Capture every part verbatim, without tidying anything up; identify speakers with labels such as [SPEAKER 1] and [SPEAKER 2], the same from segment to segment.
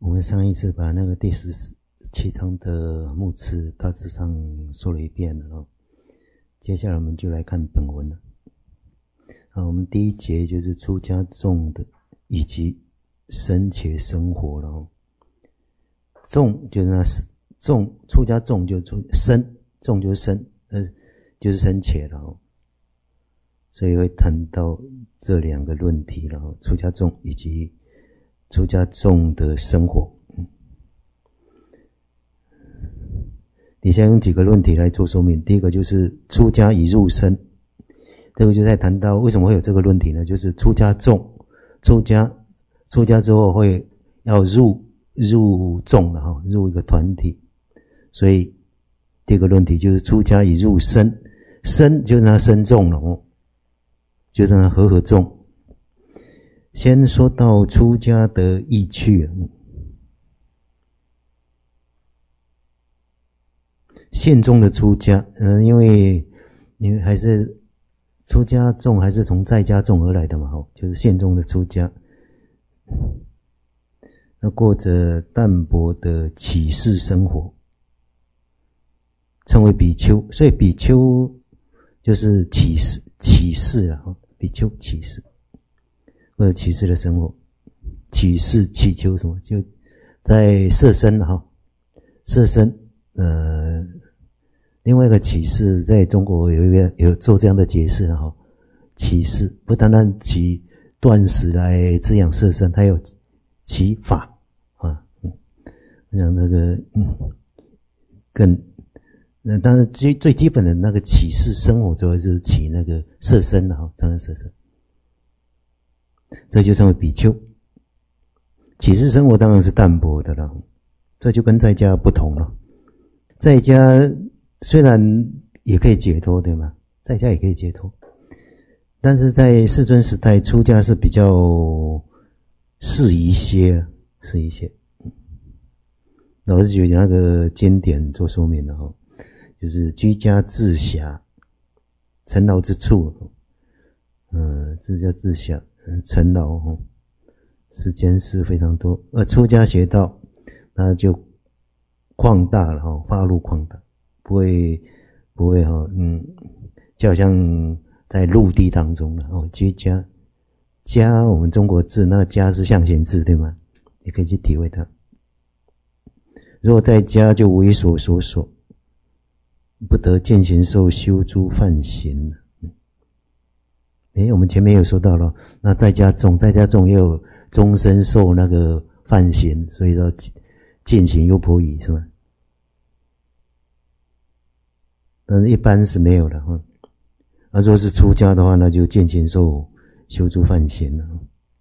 [SPEAKER 1] 我们上一次把那个第十七章的目次大致上说了一遍了哦，接下来我们就来看本文了。啊，我们第一节就是出家众的以及生且生活了哦。众就是那众，出家众就出生，众就是生，呃，就是生且了哦。所以会谈到这两个论题了哦，出家众以及出家众的生活。嗯，底下用几个论题来做说明。第一个就是出家已入生，这个就在谈到为什么会有这个论题呢？就是出家众，出家出家之后会要入入众了哈，入一个团体，所以第一个论题就是出家已入生，生就是那生众了哦，就是那和合众。先说到出家的意趣，现中的出家，嗯、呃，因为因为还是出家众还是从在家众而来的嘛，吼，就是现中的出家，那过着淡薄的起士生活，称为比丘，所以比丘就是起士，起士了，吼，比丘起士。或者起士的生活，起士祈求什么？就在舍身哈，舍身。呃，另外一个起士在中国有一个有做这样的解释哈，起士不单单起断食来滋养舍身，还有起法啊，嗯，让那个嗯更，那当然最最基本的那个起士生活主要就是起那个舍身的哈，当然舍身。这就称为比丘。起士生活当然是淡薄的了，这就跟在家不同了。在家虽然也可以解脱，对吗？在家也可以解脱，但是在世尊时代出家是比较适宜些，适宜些。老师举那个经典做说明了哈，就是居家自暇，尘劳之处，呃，这叫自暇。尘劳哦，世间事非常多，而出家学道，那就扩大了哈，发露扩大，不会不会哈，嗯，就好像在陆地当中了哦。居家家，我们中国字那个家是象形字对吗？也可以去体会它。如果在家就为所所所，不得见行受修诸梵行了。诶，我们前面有说到了，那在家众，在家众也有终身受那个梵行，所以说见行优婆夷是吗？但是一般是没有的哈。而、啊、如果是出家的话，那就见行受修诸梵行了。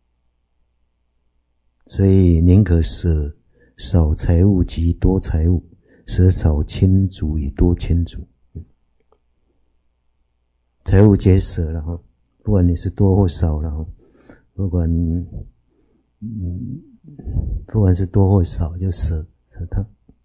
[SPEAKER 1] 所以宁可舍少财物及多财物，舍少亲族以多亲族，财物皆舍了哈。不管你是多或少了，不管嗯，不管是多或少，就舍舍它。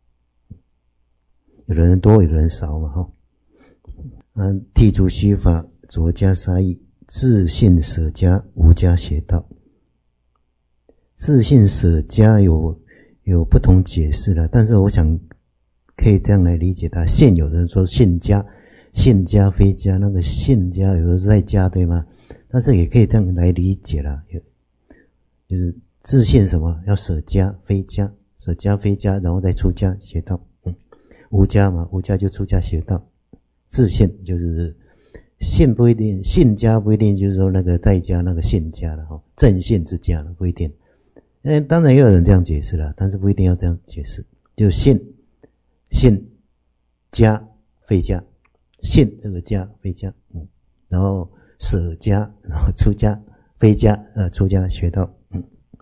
[SPEAKER 1] 有的人多，有的人少嘛，哈。啊，剔除虚法，着家杀义，自信舍家，无家邪道。自信舍家有有不同解释了，但是我想可以这样来理解它。现有的人说信家。信家非家，那个信家有的是在家对吗？但是也可以这样来理解啦，就是自信什么要舍家非家，舍家非家，然后再出家学道。嗯，无家嘛，无家就出家学道。自信就是信不一定，信家不一定就是说那个在家那个信家了哈，正信之家了不一定。嗯，当然也有人这样解释了，但是不一定要这样解释，就信信家非家。信这个家非家，嗯，然后舍家，然后出家非家，呃，出家学道，嗯，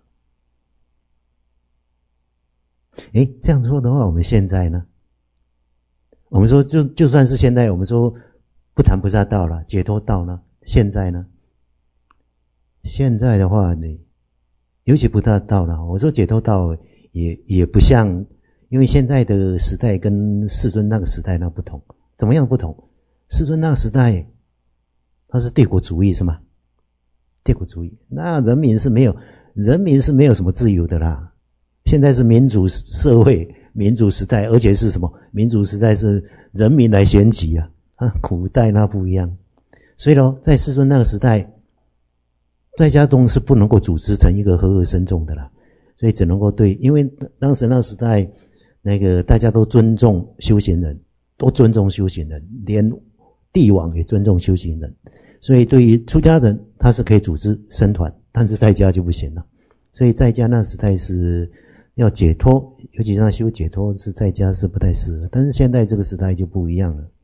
[SPEAKER 1] 诶，这样说的话，我们现在呢？我们说就就算是现在，我们说不谈菩萨道了，解脱道呢？现在呢？现在的话呢，尤其菩萨道了，我说解脱道也也不像，因为现在的时代跟世尊那个时代那不同，怎么样不同？世尊那个时代，他是帝国主义是吗？帝国主义，那人民是没有，人民是没有什么自由的啦。现现在是民主社会、民主时代，而且是什么？民主时代是人民来选举啊！啊，古代那不一样。所以咯，在世尊那个时代，在家中是不能够组织成一个和合僧众的啦，所以只能够对，因为当时那个时代，那个大家都尊重修行人，都尊重修行人，连帝王也尊重修行人，所以对于出家人，他是可以组织僧团，但是在家就不行了。所以在家那时代是要解脱，尤其是那修解脱是在家是不太适合，但是现在这个时代就不一样了。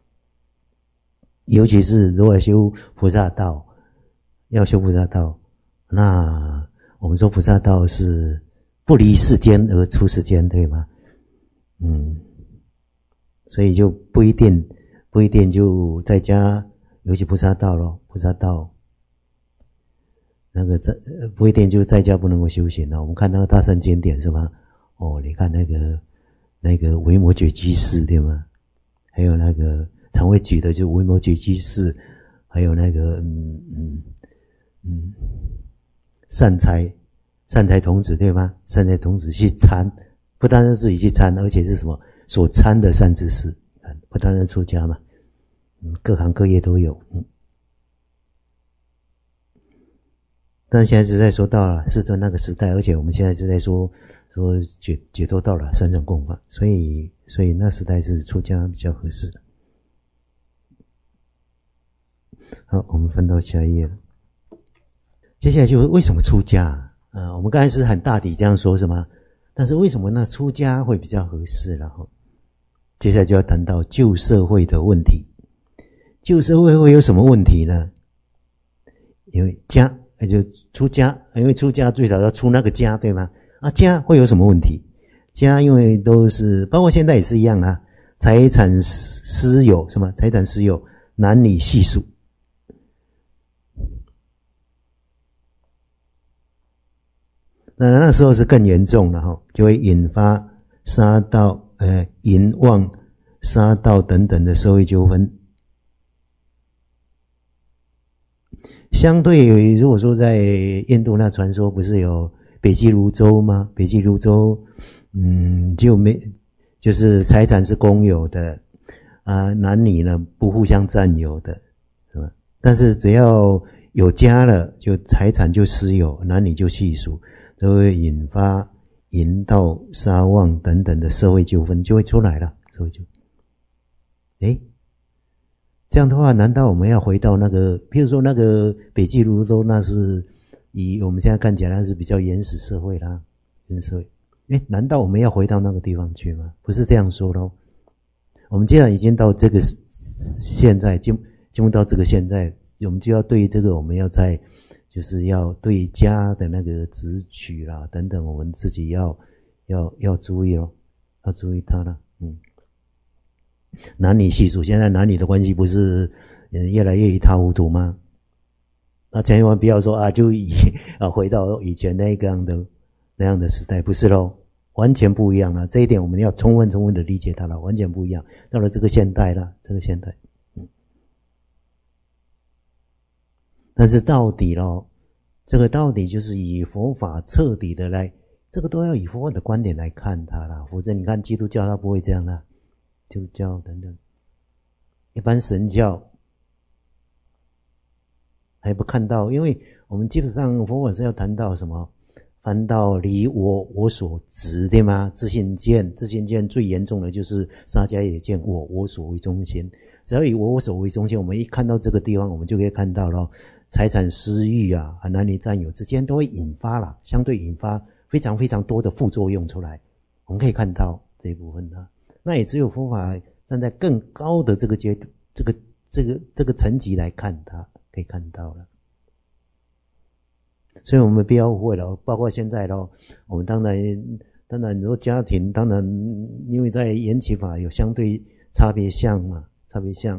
[SPEAKER 1] 尤其是如果修菩萨道，要修菩萨道，那我们说菩萨道是不离世间而出世间，对吗？嗯，所以就不一定不一定就在家，尤其菩萨道咯，菩萨道那个在不一定就在家不能够修行了。我们看那个大乘经典是吧？哦，你看那个那个维摩诘居士对吗？还有那个常会举的就是维摩诘居士，还有那个嗯嗯嗯善财善财童子对吗？善财童子去参，不单是自己去参，而且是什么所参的善知识，不单是出家嘛，嗯，各行各业都有，嗯。但现在是在说到了世尊那个时代，而且我们现在是在说说解解脱到了三乘共法，所以所以那时代是出家比较合适的。好，我们翻到下一页了。接下来就是为什么出家啊、呃？我们刚才是很大体这样说是吗？但是为什么那出家会比较合适了？接下来就要谈到旧社会的问题。旧社会会有什么问题呢？因为家那就出家，因为出家最少要出那个家，对吗？啊，家会有什么问题？家因为都是，包括现在也是一样啦，财产私有什么？财产私有，男女系数。那那时候是更严重了哈，就会引发杀盗、呃淫妄、杀盗等等的社会纠纷。相对于如果说在印度那传说不是有北俱泸州吗？北俱泸州，嗯，就没就是财产是公有的啊，男女呢不互相占有的，是吧？但是只要有家了，就财产就私有，男女就系属，都会引发淫盗、杀妄等等的社会纠纷就会出来了，社会纠纷。诶。这样的话，难道我们要回到那个，譬如说那个北俱泸州，那是以我们现在看起来那是比较原始社会啦，原始社会。诶，难道我们要回到那个地方去吗？不是这样说咯。我们既然已经到这个现在，进进入到这个现在，我们就要对这个，我们要在就是要对家的那个执取啦等等，我们自己要要要注意咯，要注意它啦，嗯。男女系数，现在男女的关系不是嗯越来越一塌糊涂吗？那千万不要说啊，就以啊回到以前那样的那样的时代，不是咯，完全不一样了。这一点我们要充分充分的理解它了，完全不一样。到了这个现代了，这个现代，嗯。但是到底咯，这个到底就是以佛法彻底的来，这个都要以佛法的观点来看它啦，否则你看基督教它不会这样啦。基督教等等，一般神教还不看到，因为我们基本上佛法是要谈到什么？谈到离我我所执，对吗？自信见，自信见最严重的就是杀迦也见我我所为中心。只要以我我所为中心，我们一看到这个地方，我们就可以看到了财产私欲啊，和男女占有之间都会引发了，相对引发非常非常多的副作用出来。我们可以看到这一部分的。那也只有佛法站在更高的这个阶这个这个这个层级来看它，可以看到了。所以我们不要误会了，包括现在咯，我们当然当然你说家庭，当然因为在缘起法有相对差别相嘛，差别相，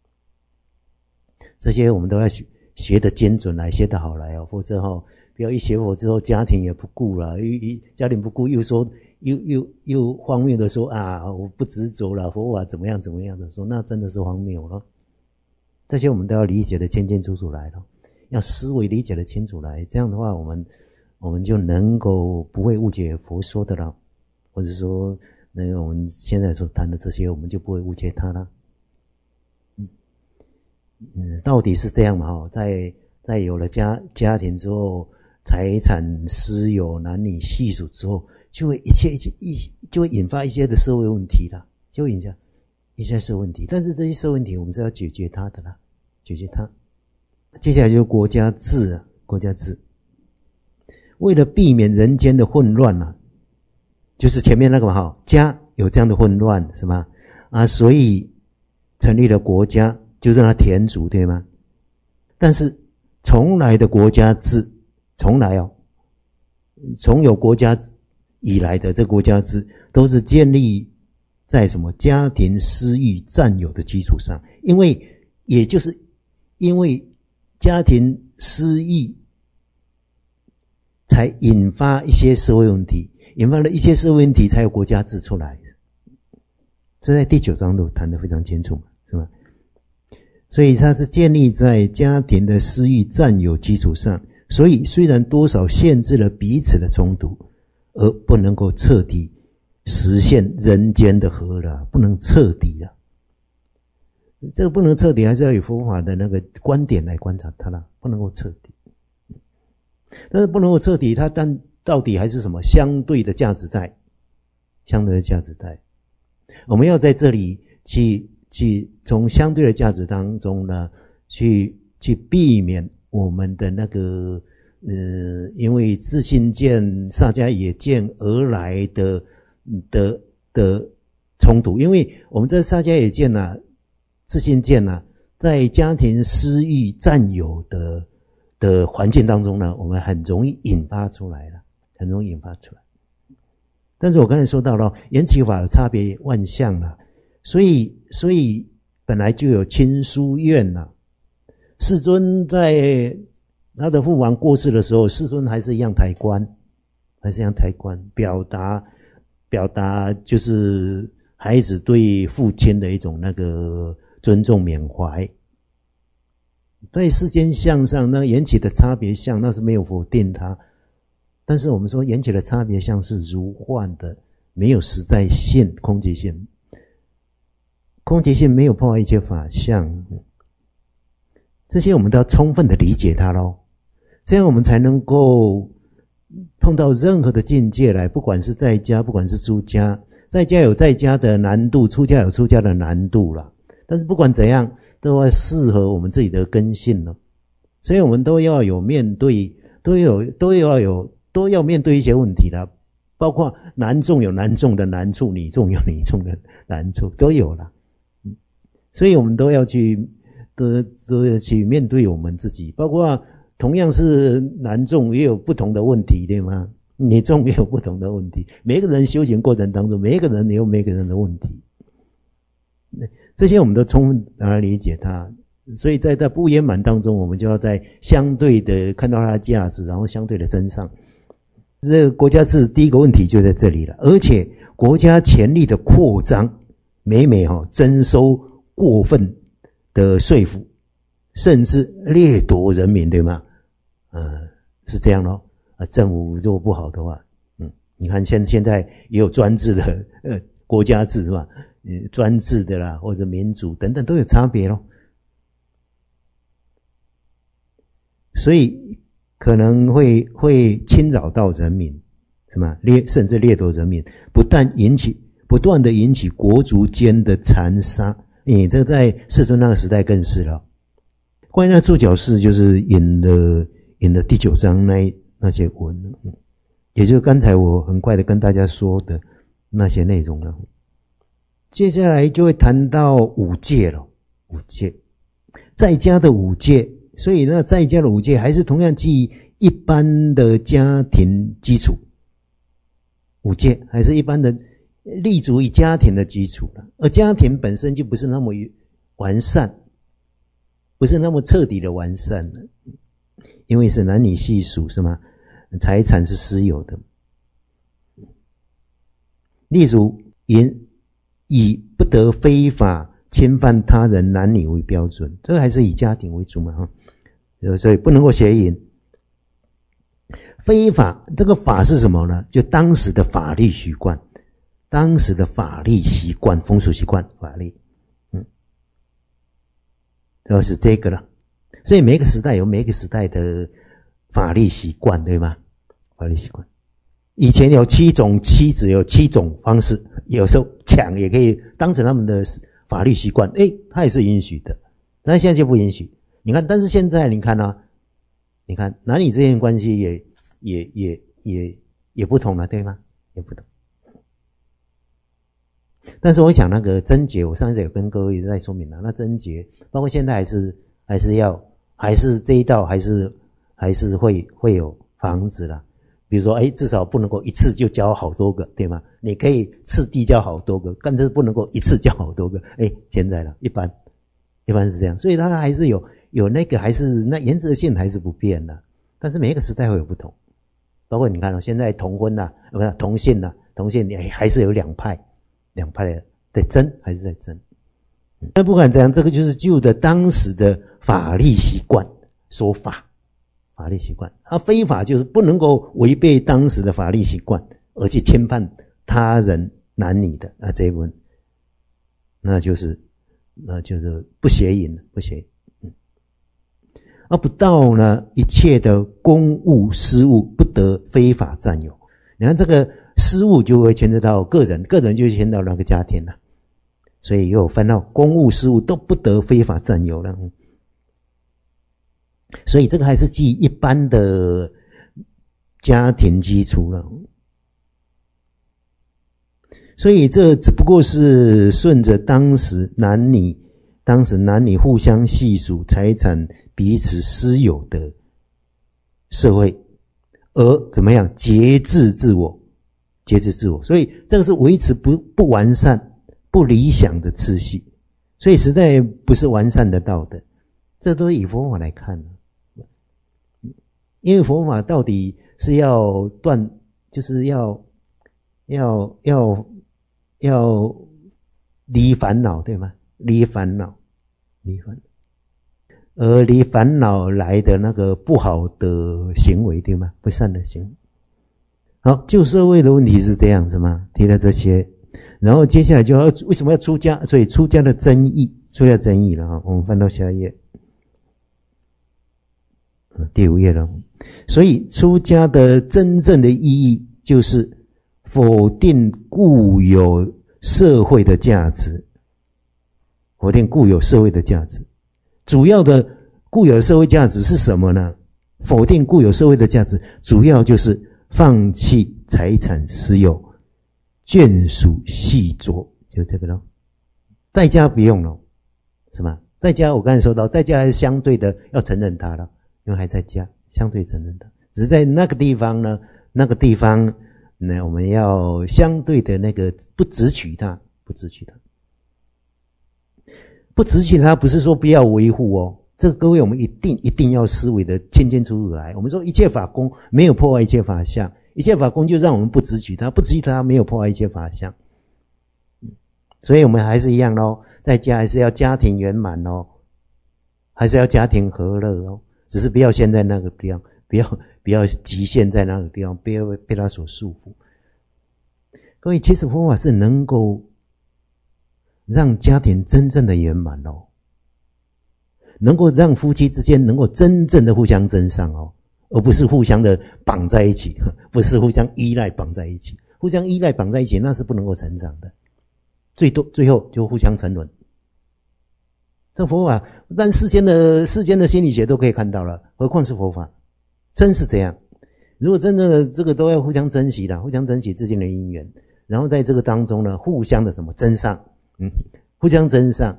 [SPEAKER 1] 这些我们都要学学得精准来，学得好来哦，否则哈、哦，不要一学佛之后家庭也不顾了，一一家庭不顾又说。又又又荒谬的说啊，我不执着了，佛法怎么样怎么样的说，那真的是荒谬了。这些我们都要理解的清清楚楚来了，要思维理解的清楚来，这样的话，我们我们就能够不会误解佛说的了，或者说那个我们现在所谈的这些，我们就不会误解它了。嗯，嗯，到底是这样嘛？哦，在在有了家家庭之后，财产私有、男女系数之后，就会一切一切一就会引发一些的社会问题了，就会引发一些社会问题。但是这些社会问题，我们是要解决它的啦，解决它。接下来就是国家治啊，国家治。为了避免人间的混乱啊，就是前面那个嘛，哈，家有这样的混乱是吧？啊，所以成立了国家，就让它填足，对吗？但是从来的国家制，从来哦，从有国家以来的这国家制，都是建立在什么家庭私欲占有的基础上，因为也就是因为家庭私欲才引发一些社会问题，引发了一些社会问题，才有国家制出来。这在第九章都谈得非常清楚嘛，是吧？所以它是建立在家庭的私欲占有基础上，所以虽然多少限制了彼此的冲突，而不能够彻底实现人间的和了，不能彻底了。这个不能彻底，还是要有佛法的那个观点来观察它了，不能够彻底。但是不能够彻底，它但到底还是什么相对的价值在，相对的价值在。我们要在这里去去从相对的价值当中呢，去去避免我们的那个呃，因为自信见、萨迦也见而来的的的冲突。因为我们在萨迦也见啊、自信见啊，在家庭私欲占有的的环境当中呢，我们很容易引发出来了，很容易引发出来。但是我刚才说到了，缘起法有差别万象了，所以所以本来就有亲疏怨了。世尊在他的父王过世的时候，世尊还是一样抬棺，还是一样抬棺，表达表达就是孩子对父亲的一种那个尊重缅怀。对世间相上那缘起的差别相，那是没有否定它，但是我们说缘起的差别相是如幻的，没有实在性、空寂性。空寂性没有破坏一切法相，这些我们都要充分的理解它咯，这样我们才能够碰到任何的境界来，不管是在家，不管是出家，在家有在家的难度，出家有出家的难度啦。但是不管怎样，都要适合我们自己的根性了，所以我们都要有面对，都有都要有都要面对一些问题啦，包括男众有男众的难处，女众有女众的难处，都有啦。所以我们都要去都都要去面对我们自己，包括同样是男众也有不同的问题，对吗？女众也有不同的问题，每个人修行过程当中，每一个人也有每个人的问题。这些我们都充分来理解它，所以在它不圆满当中，我们就要在相对的看到它的价值，然后相对的增上。这个国家制第一个问题就在这里了，而且国家权力的扩张，每每哈、哦、征收过分的税赋，甚至掠夺人民，对吗？呃，是这样咯。啊，政府如果不好的话，嗯，你看现现在也有专制的呃国家制是吧？专制的啦，或者民主等等都有差别咯。所以可能会会侵扰到人民，是吗？掠甚至掠夺人民，不但引起不断的引起国族间的残杀，你这个在世尊那个时代更是了。关于那注脚式，就是引了引了第九章那那些文，也就是刚才我很快的跟大家说的那些内容了。接下来就会谈到五戒了，五戒，在家的五戒，所以那在家的五戒还是同样基于一般的家庭基础，五戒还是一般的立足于家庭的基础了，而家庭本身就不是那么完善，不是那么彻底的完善了，因为是男女系数是吗？财产是私有的，例如以以不得非法侵犯他人男女为标准，这个还是以家庭为主嘛哈，所以不能够邪淫。 非法这个法是什么呢？就当时的法律习惯，当时的法律习惯、风俗习惯、法律，嗯，就是这个了。所以每个时代有每个时代的法律习惯，对吗？法律习惯。以前有七种妻子，有七种方式，有时候抢也可以当成他们的法律习惯，诶，他也是允许的。但现在就不允许。你看，但是现在你看啊，你看男女之间的关系也也也也也不同了，对吗？也不同。但是我想那个贞洁，我上次有跟各位在说明了，那贞洁包括现在还是还是要还是这一道还是还是会会有房子啦。比如说，哎，至少不能够一次就交好多个，对吗？你可以次第交好多个，但是不能够一次交好多个。哎，现在了，一般一般是这样，所以它还是有有那个还是那原则性还是不变的，但是每一个时代会有不同。包括你看哦，现在同婚呐、啊，不是同性呐、啊，同性哎还是有两派，两派的在争，还是在争。那不管怎样，这个就是旧的当时的法律习惯说法。法律习惯，而非法就是不能够违背当时的法律习惯而去侵犯他人男女的啊这一部分，那就是那就是不邪淫，不邪淫。嗯，而不到呢一切的公务私务不得非法占有。你看这个私务就会牵扯到个人，个人就牵扯到那个家庭了，所以又分到公务私务都不得非法占有了。所以这个还是基于一般的家庭基础了，所以这只不过是顺着当时男女当时男女互相系属财产彼此私有的社会，而怎么样节制自我，节制自我，所以这个是维持不不完善、不理想的秩序，所以实在不是完善的道德，这都是以佛法来看的。因为佛法到底是要断，就是要要要要离烦恼，对吗？离烦恼，离烦恼，而离烦恼来的那个不好的行为，对吗？不善的行为。好，旧社会的问题是这样子吗？提了这些，然后接下来就要为什么要出家？所以出家的争议，出家争议了啊。我们翻到下一页，第五页了。所以出家的真正的意义就是否定固有社会的价值，否定固有社会的价值。主要的固有社会价值是什么呢？否定固有社会的价值，主要就是放弃财产私有，眷属细作，就这个咯。在家不用了，是吗？在家我刚才说到，在家还是相对的要承认它了，因为还在家。相对承认的，只是在那个地方呢，那个地方呢，我们要相对的那个不执取它，不执取它，不执取它，不是说不要维护哦。这个各位，我们一定一定要思维的清清楚楚来。我们说一切法公没有破坏一切法相，一切法公就让我们不执取它，不执取它没有破坏一切法相。所以我们还是一样咯，在家还是要家庭圆满咯，还是要家庭和乐咯。只是不要陷在那个地方，不要不要局限在那个地方，不要被他所束缚。各位，其实佛法是能够让家庭真正的圆满哦，能够让夫妻之间能够真正的互相增上哦，而不是互相的绑在一起，不是互相依赖绑在一起，互相依赖绑在一起那是不能够成长的，最多最后就互相沉沦。这佛法，但世间的世间的心理学都可以看到了，何况是佛法，真是这样。如果真的这个都要互相珍惜的，互相珍惜之间的因缘，然后在这个当中呢，互相的什么增上，嗯，互相增上，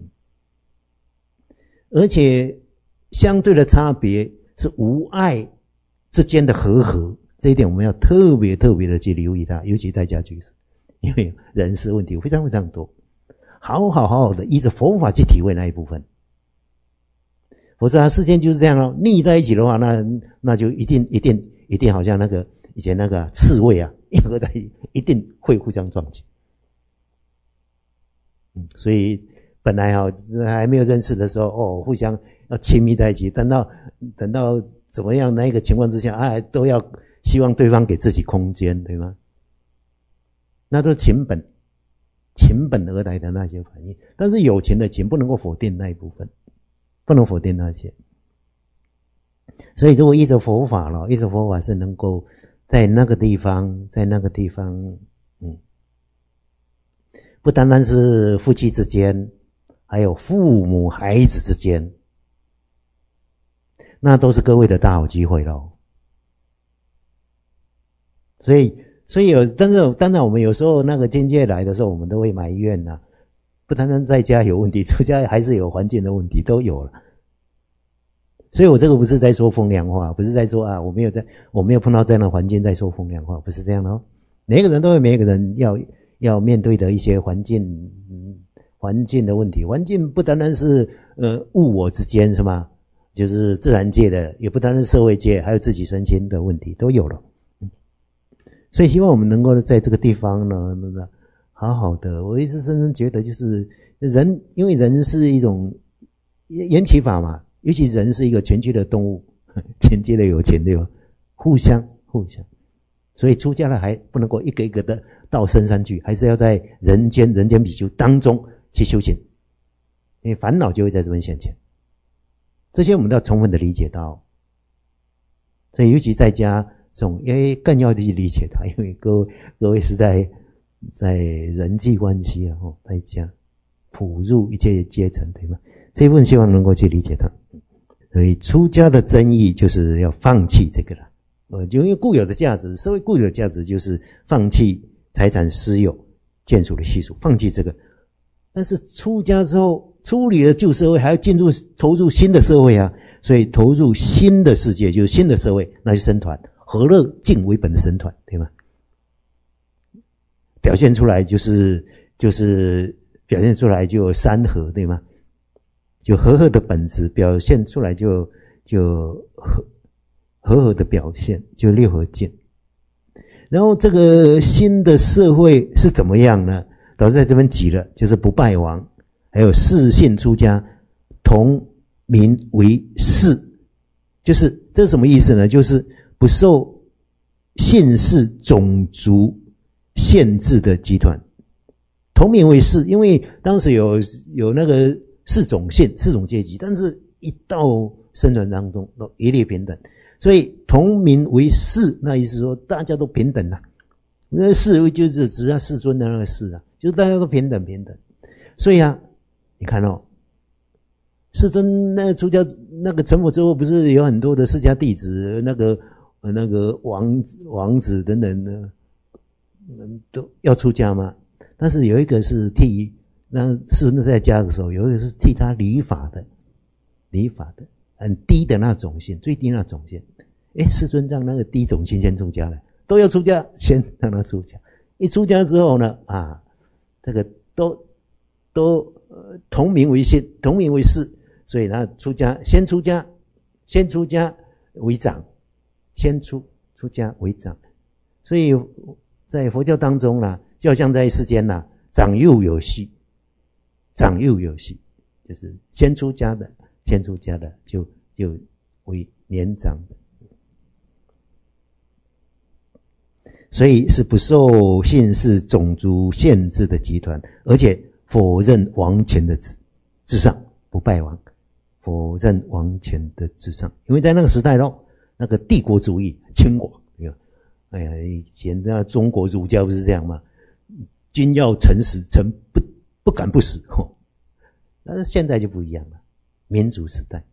[SPEAKER 1] 而且相对的差别是无爱之间的和合，这一点我们要特别特别的去留意它，尤其在家居士，因为人事问题非常非常多。好好好好的依着佛法去体会那一部分，否则啊，世间就是这样哦。腻在一起的话，那那就一定一定一定好像那个以前那个刺猬啊，一合在一定会互相撞击。嗯，所以本来啊还没有认识的时候，哦，互相要亲密在一起，等到等到怎么样那一个情况之下啊，都要希望对方给自己空间，对吗？那都是情本情本而来的那些反应。但是有情的情不能够否定那一部分，不能否定那些。所以如果依着佛法了，依着佛法是能够在那个地方，在那个地方，嗯，不单单是夫妻之间，还有父母孩子之间，那都是各位的大好机会咯。所以，所以有，但是当然我们有时候那个境界来的时候，我们都会埋怨呐、啊，不单单在家有问题，出家还是有环境的问题，都有了。所以我这个不是在说风凉话，不是在说啊，我没有在，我没有碰到这样的环境在说风凉话，不是这样的哦。每个人都有每个人要要面对的一些环境，嗯，环境的问题。环境不单单是呃物我之间是吗？就是自然界的，也不单单是社会界，还有自己身心的问题都有了。嗯，所以希望我们能够在这个地方呢，那个好好的。我一直深深觉得，就是人，因为人是一种缘起法嘛。尤其人是一个群居的动物，间接的有情，对吧？互相互相，所以出家了还不能够一个一个的到深山去，还是要在人间人间比丘当中去修行，因为烦恼就会在这边显现。这些我们都要充分的理解到，所以尤其在家这种，因为更要去理解它，因为各位各位是在在人际关系啊，在家普入一切阶层，对吗？这一部分希望能够去理解它。所以出家的真意就是要放弃这个了，呃，就因为固有的价值，社会固有的价值就是放弃财产私有、眷属的习俗，放弃这个。但是出家之后，出离了旧社会，还要进入投入新的社会啊，所以投入新的世界，就是新的社会，那就僧团，和乐净为本的僧团，对吗？表现出来就是就是表现出来就有三和，对吗？就和合的本质表现出来就，就和和合的表现就六合见。然后这个新的社会是怎么样呢？导致在这边举了，就是不败亡，还有世信出家，同名为氏，就是这是什么意思呢？就是不受姓氏种族限制的集团，同名为氏，因为当时有有那个。四种姓、四种阶级，但是一到僧团当中都一律平等，所以同名为氏，那意思说大家都平等啊。那氏就是指啊世尊的那个氏啊，就是大家都平等平等。所以啊，你看哦，世尊那个出家那个成佛之后，不是有很多的释迦弟子，那个那个王王子等等的，都要出家吗？但是有一个是替。那世尊在家的时候，有一个是替他理发的，理发的很低的那种姓，最低那种姓。诶，世尊让那个低种姓先出家了，都要出家，先让他出家。一出家之后呢，啊，这个都都、呃、同名为姓，同名为氏，所以他出家，先出家，先出家为长，先出出家为长。所以在佛教当中呢，就像在世间呢，长幼有序。长幼有序，就是先出家的，先出家的就就为年长的，所以是不受姓氏种族限制的集团，而且否认王权的至上，不败亡，否认王权的至上，因为在那个时代咯，那个帝国主义倾国，哎呀，以前那中国儒家不是这样吗？君要臣死，臣不。不敢不死，吼！但是现在就不一样了，民主时代，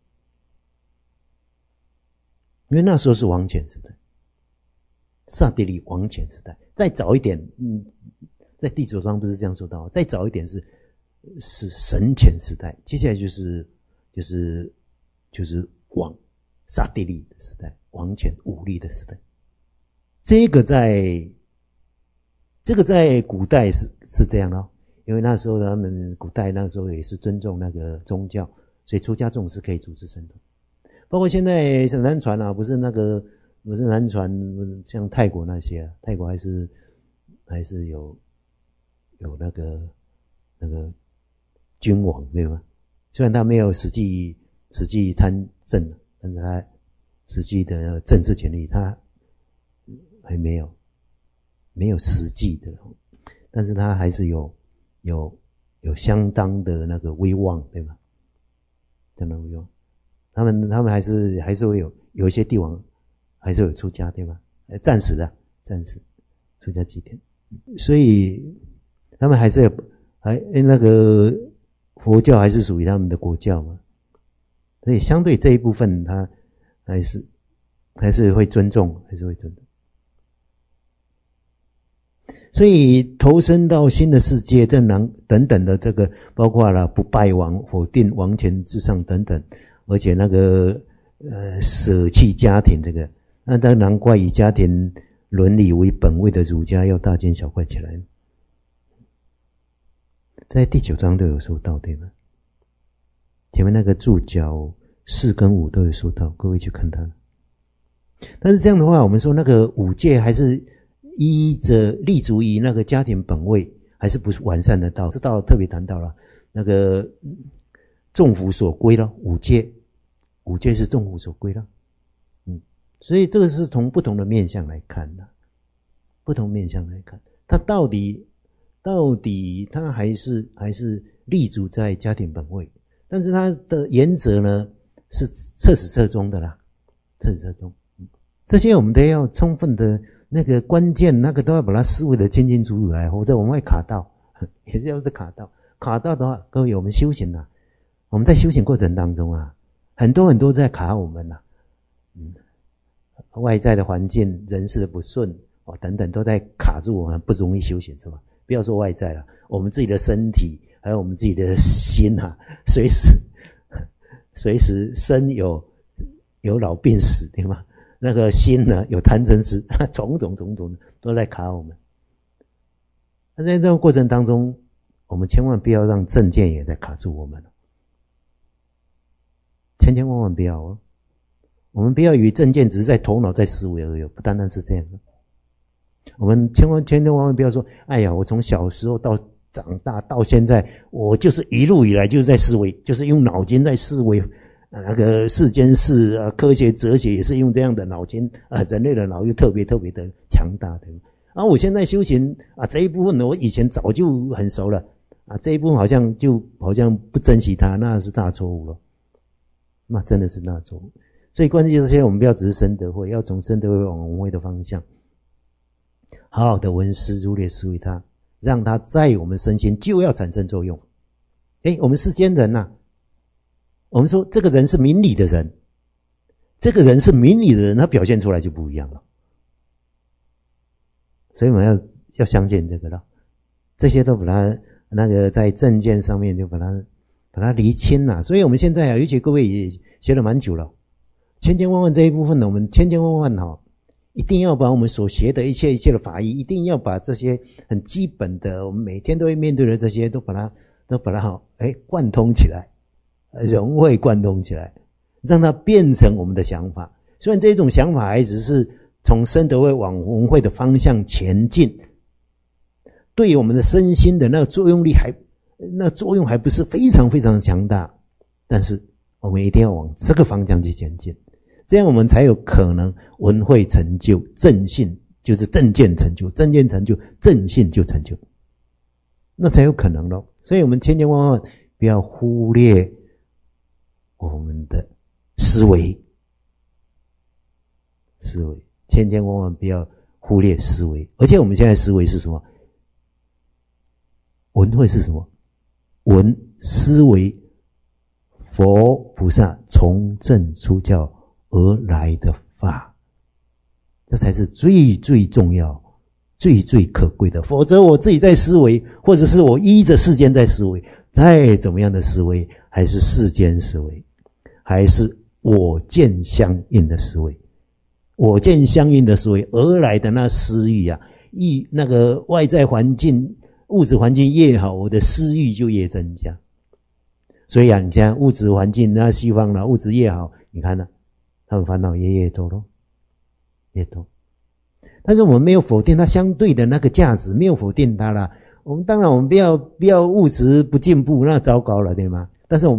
[SPEAKER 1] 因为那时候是王权时代，刹帝利王权时代。再早一点，嗯，在地主上不是这样说到，再早一点是是神权时代，接下来就是就是就是王刹帝利的时代，王权武力的时代。这个在这个在古代是是这样咯。因为那时候他们古代那时候也是尊重那个宗教，所以出家众是可以组织僧团。包括现在是南传啊，不是那个不是南传，像泰国那些啊，泰国还是还是有有那个那个君王对吗？虽然他没有实际实际参政，但是他实际的政治权利，他还没有没有实际的，但是他还是有有有相当的那个威望，对吧？相当威望，他们他们还是还是会有有一些帝王还是有出家，对吧？暂时的，暂时出家几天，所以他们还是有还那个佛教还是属于他们的国教嘛，所以相对这一部分，他还是还是会尊重，还是会尊重。所以投身到新的世界，这能等等的这个，包括了不拜王、否定王权至上等等，而且那个呃舍弃家庭这个，那当难怪以家庭伦理为本位的儒家要大惊小怪起来。在第九章都有说到，对吗？前面那个注脚四跟五都有说到，各位去看它。但是这样的话，我们说那个五戒还是依着立足于那个家庭本位，还是不完善的道。这道特别谈到了那个众福所归了，五戒，五戒是众福所归了。嗯，所以这个是从不同的面向来看的，不同面向来看，它到底到底它还是还是立足在家庭本位，但是它的原则呢是彻始彻终的啦，彻始彻终。嗯，这些我们都要充分的那个关键，那个都要把它思维的清清楚楚来，否则我们会卡到，也是要是卡到，卡到的话，各位我们修行啊，我们在修行过程当中啊，很多很多在卡我们啊，嗯，外在的环境、人事的不顺哦等等，都在卡住我们，不容易修行，是吧？不要说外在了，我们自己的身体，还有我们自己的心啊，随时随时身有有老病死，对吗？那个心呢有贪嗔痴，种种种种都在卡我们。那在这个过程当中，我们千万不要让正见也在卡住我们，千千万万不要哦。我们不要以为正见只是在头脑在思维而已，不单单是这样的。我们千万千千万万不要说，哎呀，我从小时候到长大到现在，我就是一路以来就是在思维，就是用脑筋在思维。那个世间事啊，科学哲学也是用这样的脑筋啊，人类的脑又特别特别的强大的。啊，我现在修行啊这一部分呢，我以前早就很熟了啊，这一部分好像就好像不珍惜它，那是大错误了，那真的是大错误。所以关键这些我们不要只是生德慧，要从生德慧往文慧的方向，好好的闻思如理思维它，让它在我们身心就要产生作用。诶，我们世间人啊，我们说这个人是明理的人，这个人是明理的人，他表现出来就不一样了。所以我们要要相信这个了，这些都把它那个在正见上面就把它把它厘清了。所以我们现在啊，尤其各位也学了蛮久了，千千万万这一部分呢，我们千千万万哈、哦，一定要把我们所学的一切一切的法义，一定要把这些很基本的，我们每天都会面对的这些，都把它都把它好哎贯通起来。融会贯通起来，让它变成我们的想法。虽然这种想法还只是从生德慧往文慧的方向前进，对我们的身心的那个作用力还那作用还不是非常非常强大，但是我们一定要往这个方向去前进，这样我们才有可能文慧成就，正信就是正见成就，正见成就，正信就成就，那才有可能咯。所以我们千千万万不要忽略我们的思维，思维千千万万不要忽略思维。而且我们现在思维是什么？文慧是什么？文思维佛菩萨从正出教而来的法，这才是最最重要最最可贵的。否则我自己在思维，或者是我依着世间在思维，再怎么样的思维还是世间思维，还是我见相应的思维，我见相应的思维而来的那私欲啊，欲那个外在环境物质环境越好，我的私欲就越增加。所以啊，你看物质环境那西方的物质越好，你看呢，他们烦恼也越多咯，越多。但是我们没有否定它相对的那个价值，没有否定它啦。我们当然我们不要不要物质不进步，那糟糕了，对吗？但是我们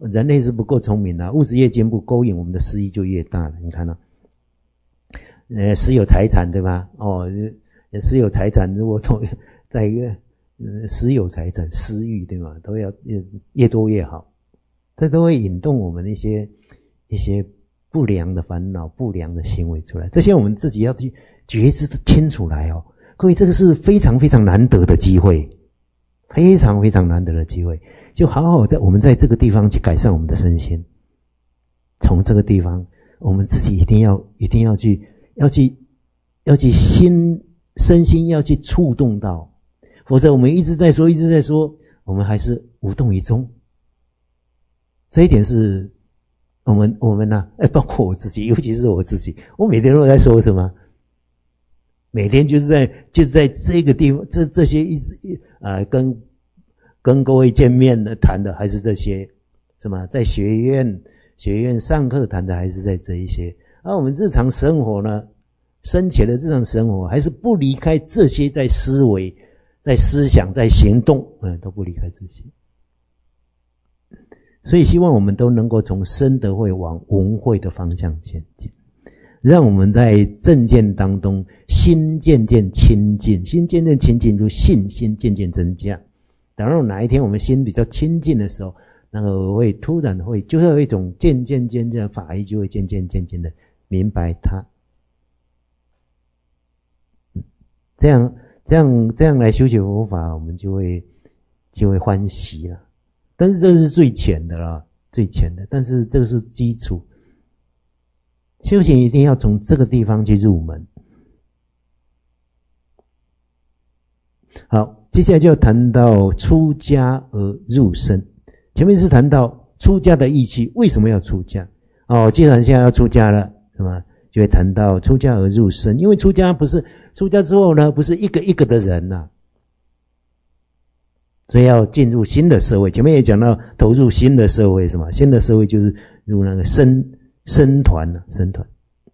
[SPEAKER 1] 人类是不够聪明的、啊，物质越进步，勾引我们的私欲就越大了。你看到、啊，呃，私有财产对吧？哦，私有财产如果都在一个呃私有财产私欲对吗？都要越越多越好，这都会引动我们一些一些不良的烦恼、不良的行为出来。这些我们自己要去觉知的清楚来哦。各位，这个是非常非常难得的机会，非常非常难得的机会。就好好在我们在这个地方去改善我们的身心，从这个地方，我们自己一定要一定要去要去要去心身心要去触动到，否则我们一直在说一直在说，我们还是无动于衷。这一点是我们我们呢、啊，哎，包括我自己，尤其是我自己，我每天都在说什么？每天就是在就是在这个地方，这这些一直啊、呃、跟。跟各位见面的谈的还是这些，什么在学院学院上课谈的还是在这一些，而我们日常生活呢，深浅的日常生活还是不离开这些，在思维、在思想、在行动，嗯，都不离开这些。所以希望我们都能够从深德会往文会的方向前进，让我们在正见当中心渐渐清净，心渐渐清净，就信心渐渐增加。等到哪一天我们心比较清净的时候，那个会突然会就是有一种渐渐渐渐的法义，就会渐渐渐渐的明白它。这样这样这样来修学佛法，我们就会就会欢喜了。但是这是最浅的啦，最浅的。但是这个是基础，修行一定要从这个地方去入门。好。接下来就要谈到出家而入僧。前面是谈到出家的义气，为什么要出家？哦，既然现在要出家了，是吧？就会谈到出家而入僧。因为出家不是出家之后呢，不是一个一个的人呐、啊，所以要进入新的社会。前面也讲到投入新的社会，什么？新的社会就是入那个僧僧团了，僧团。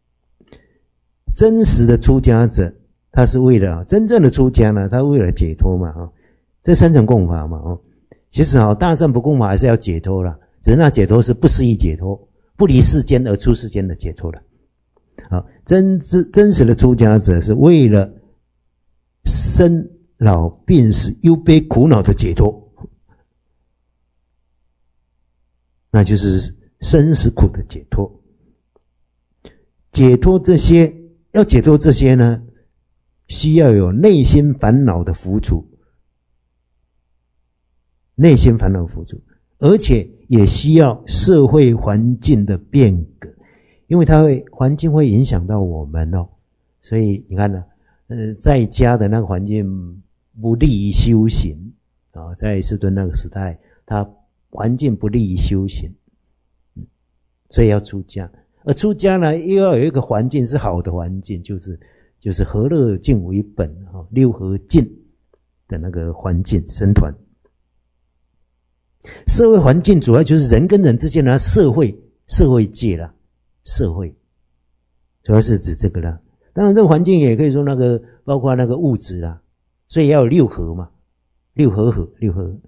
[SPEAKER 1] 真实的出家者。他是为了真正的出家呢，他为了解脱嘛，哈，这三乘共法嘛，哦，其实啊，大乘不共法还是要解脱啦，只是那解脱是不思议解脱，不离世间而出世间的解脱了。好，真真真实的出家者是为了生老病死忧悲苦恼的解脱，那就是生死苦的解脱。解脱这些，要解脱这些呢？需要有内心烦恼的浮除，内心烦恼浮除，而且也需要社会环境的变革，因为它会环境会影响到我们哦，所以你看呢，呃，在家的那个环境不利于修行啊，在世尊那个时代，它环境不利于修行，嗯，所以要出家，而出家呢，又要有一个环境是好的环境，就是。就是和乐净为本啊，六合净的那个环境僧团。社会环境主要就是人跟人之间的社会社会界啦，社会主要是指这个啦。当然，这个环境也可以说那个包括那个物质啦，所以要有六合嘛，六合合六合。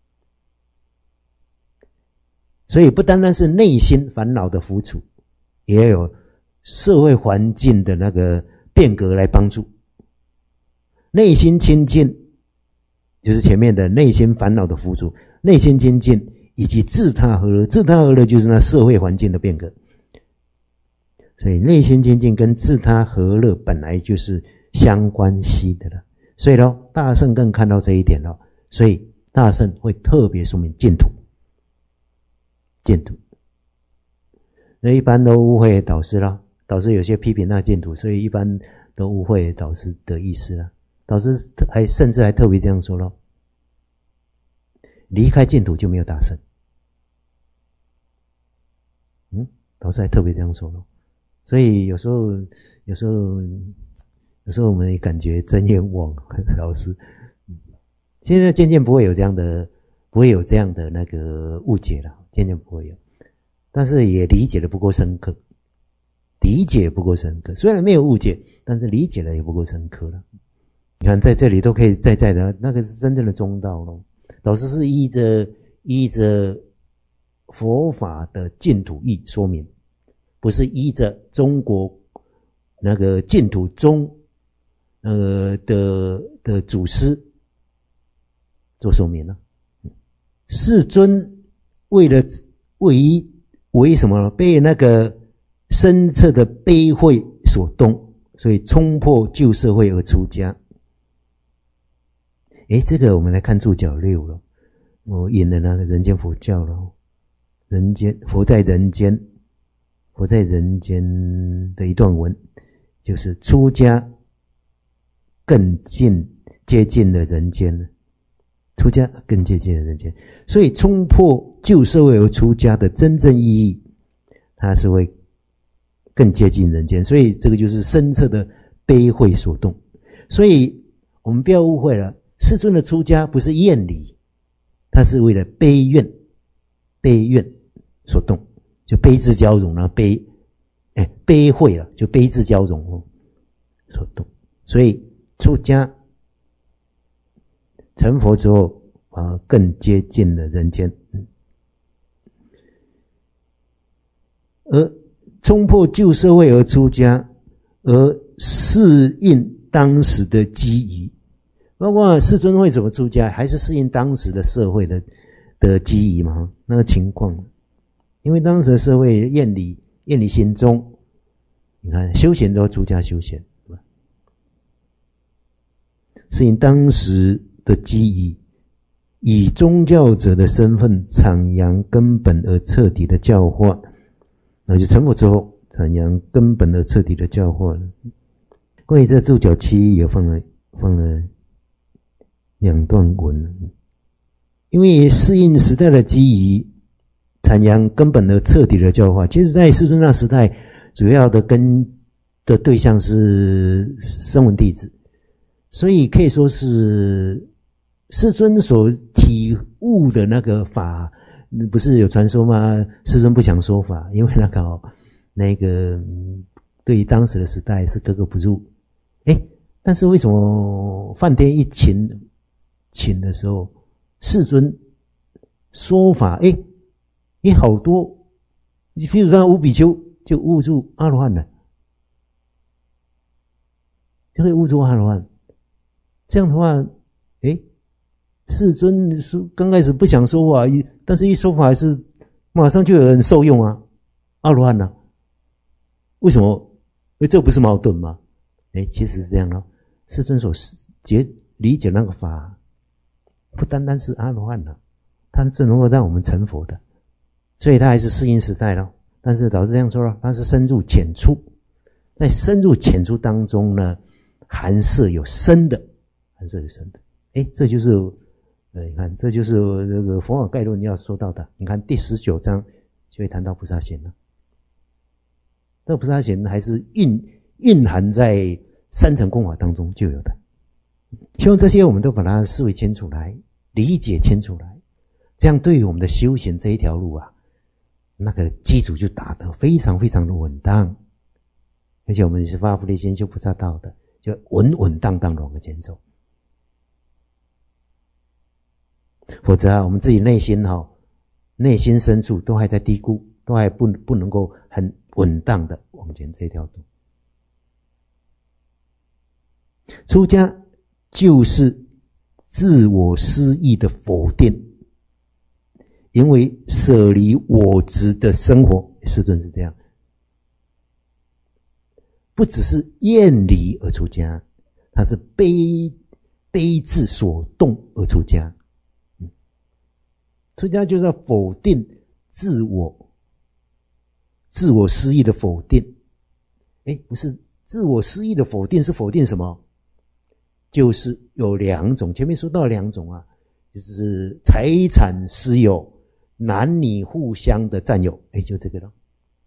[SPEAKER 1] 所以不单单是内心烦恼的浮除，也要有社会环境的那个。变革来帮助内心清净，就是前面的内心烦恼的浮除，内心清净以及自他和乐，自他和乐就是那社会环境的变革。所以内心清净跟自他和乐本来就是相关系的了。所以呢，大乘更看到这一点了，所以大乘会特别说明净土，净土。那一般都误会导师了。导师有些批评那净土，所以一般都误会导师的意思了。导师还甚至还特别这样说了：离开净土就没有大乘。嗯，导师还特别这样说了。所以有时候，有时候，有时候我们也感觉真冤枉老师。现在渐渐不会有这样的，不会有这样的那个误解了，渐渐不会有。但是也理解的不够深刻。理解不够深刻，虽然没有误解，但是理解了也不够深刻了。你看，在这里都可以在在的，那个是真正的中道咯。老师是依着依着佛法的净土义说明，不是依着中国那个净土宗呃的的祖师做说明了。世尊为了为为什么被那个深彻的悲慧所动，所以冲破旧社会而出家。诶，这个我们来看注脚六了，我引了那个人间佛教了，人间佛在人间，佛在人间的一段文，就是出家更近接近了人间了，出家更接近了人间，所以冲破旧社会而出家的真正意义，它是会更接近人间，所以这个就是深彻的悲慧所动。所以我们不要误会了，世尊的出家不是厌离，他是为了悲愿，悲愿所动，就悲智交融，然后悲哎悲慧了，就悲智交融哦所动。所以出家成佛之后啊，更接近了人间。嗯，而冲破旧社会而出家，而适应当时的机宜，包括世尊会怎么出家，还是适应当时的社会的的机宜嘛？那个情况，因为当时的社会厌离，厌离心中，你看修闲都要出家修闲，适应当时的机宜，以宗教者的身份阐扬根本而彻底的教化。那就成佛之后，阐扬根本而彻底的教化了。关于这注脚七也放了放了两段文，因为适应时代的机宜，阐扬根本而彻底的教化。其实，在世尊那时代，主要的跟的对象是声闻弟子，所以可以说是世尊所体悟的那个法。不是有传说吗？世尊不想说法，因为那个、哦、那个对于当时的时代是格格不入。诶，但是为什么梵天一请请的时候，世尊说法，诶诶好多，譬如说五比丘就悟入阿罗汉了，就可以悟入阿罗汉。这样的话，诶世尊刚开始不想说法，但是一说法还是马上就有人受用啊，阿罗汉啊。为什么？因为这不是矛盾吗？诶，其实是这样咯。世尊所解理解那个法，不单单是阿罗汉了，他是能够让我们成佛的，所以他还是适应时代咯。但是老师这样说了，他是深入浅出，在深入浅出当中呢，含摄有深的，含摄有深的。诶，这就是呃，你看，这就是这个佛法概论要说到的。你看第十九章就会谈到菩萨行了。这个菩萨行还是蕴蕴含在三乘功法当中就有的。希望这些我们都把它思维清楚来，理解清楚来，这样对于我们的修行这一条路啊，那个基础就打得非常非常的稳当。而且我们是发菩提心修菩萨道的，就稳稳当当的往前走。否则啊，我们自己内心哈、哦，内心深处都还在低估，都还不不能够很稳当的往前这条路。出家就是自我私意的否定，因为舍离我执的生活，世尊是这样，不只是厌离而出家，他是悲悲智所动而出家。出家就是要否定自我，自我私意的否定。诶，不是自我私意的否定，是否定什么？就是有两种，前面说到两种啊，就是财产私有，男女互相的占有，诶，就这个了。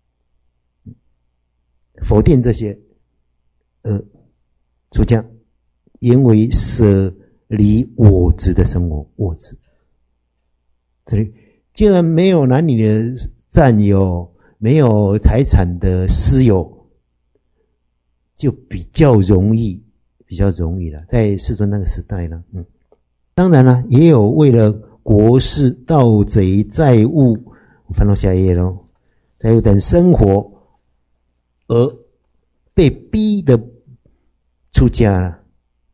[SPEAKER 1] 否定这些，呃，出家，因为舍离我执的生活，我执。这里既然没有男女的占有，没有财产的私有，就比较容易，比较容易了。在世尊那个时代呢，嗯，当然了，也有为了国事、盗贼、债务翻到下一页咯。才有等生活而被逼的出家了，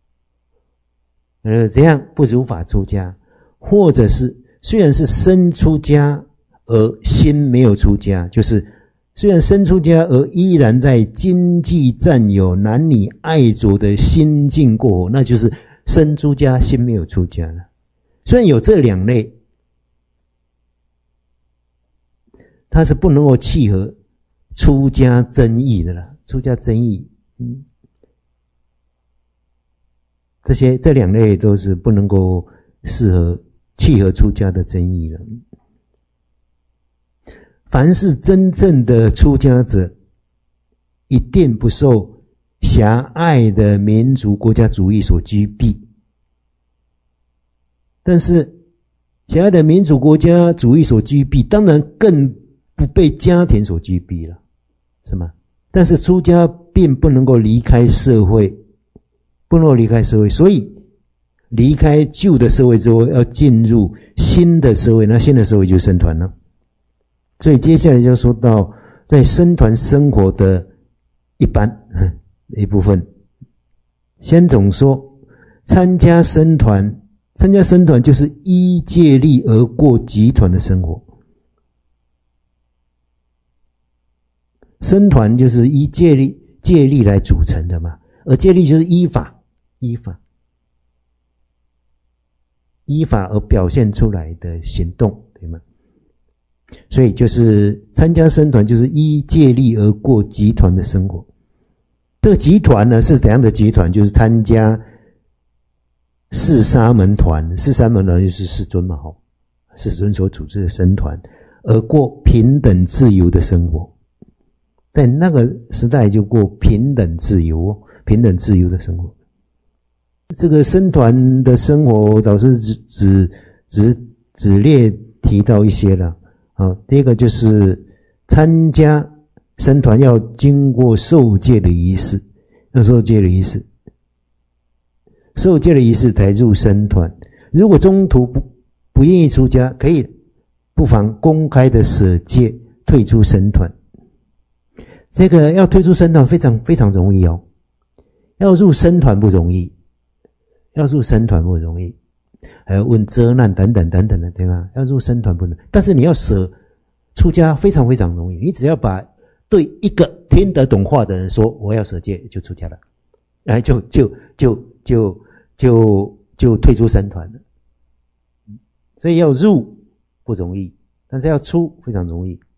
[SPEAKER 1] 呃，这样不如法出家，或者是虽然是身出家而心没有出家，就是虽然身出家而依然在经济占有男女爱着的心境过活，那就是身出家心没有出家了。虽然有这两类，它是不能够契合出家真义的啦。出家真义，嗯，这些这两类都是不能够适合契合出家的真义了。凡是真正的出家者，一定不受狭隘的民族国家主义所拘逼。但是狭隘的民族国家主义所拘逼，当然更不被家庭所拘逼了，是吗？但是出家并不能够离开社会，不能够离开社会，所以离开旧的社会之后，要进入新的社会，那新的社会就是僧团了。所以接下来就说到在僧团生活的一般一部分。先总说参加僧团，参加僧团就是依戒律而过集团的生活。僧团就是依戒律戒律来组成的嘛，而戒律就是依法依法依法而表现出来的行动，对吗？所以就是参加僧团就是依戒律而过集团的生活。这个集团呢是怎样的集团？就是参加四沙门团，四沙门团就是世尊嘛，吼，世尊所组织的僧团，而过平等自由的生活。在那个时代就过平等自由，平等自由的生活。这个僧团的生活，导师只只只只列提到一些了。好，第一个就是参加僧团要经过受戒的仪式，要受戒的仪式，受戒的仪式才入僧团。如果中途不不愿意出家，可以不妨公开的舍戒，退出僧团。这个要退出僧团非常非常容易哦，要入僧团不容易，要入僧团不容易，还要问遮难等等等等的，对吗？要入僧团不能，但是你要舍出家非常非常容易，你只要把对一个听得懂话的人说我要舍戒，就出家了，哎，就就就就就就退出僧团了。所以要入不容易，但是要出非常容易。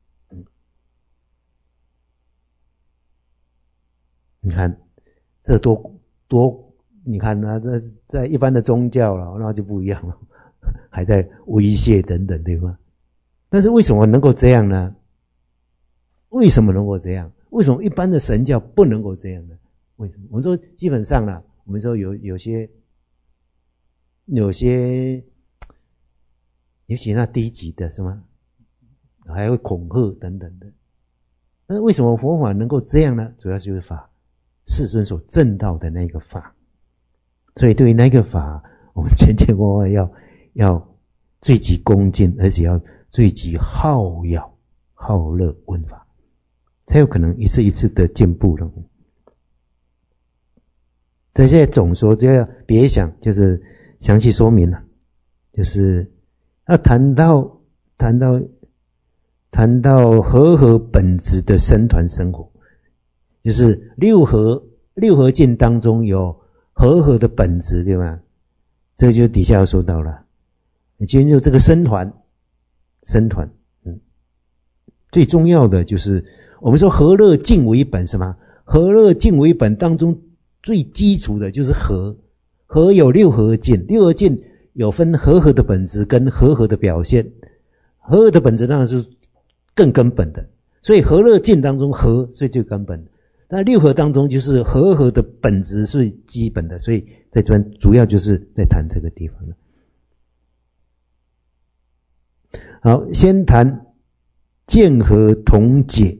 [SPEAKER 1] 你看这多多，你看啊，在在一般的宗教了，那就不一样了，还在威胁等等，对吗？但是为什么能够这样呢？为什么能够这样？为什么一般的神教不能够这样呢？为什么？我们说基本上啦，我们说有有些有些，尤其那低级的是吗？还会恐吓等等的。但是为什么佛法能够这样呢？主要就是法。世尊所证道的那个法，所以对于那个法，我们千千万万要要最极恭敬，而且要最极好乐好乐闻法，才有可能一次一次的进步了。这些总说就要别想，就是详细说明了，就是要谈到谈到谈到和合本质的僧团生活。就是六合六合境当中有和合的本质，对吗？这就底下要说到了，你进入这个僧团，僧团，嗯，最重要的就是我们说和乐境为本是吗？和乐境为本当中最基础的就是和，和有六合境，六合境有分和合的本质跟和合的表现，和合的本质当然是更根本的，所以和乐境当中和是最根本的。那六合当中就是和合的本质是基本的，所以在这边主要就是在谈这个地方了。好，先谈见和同解。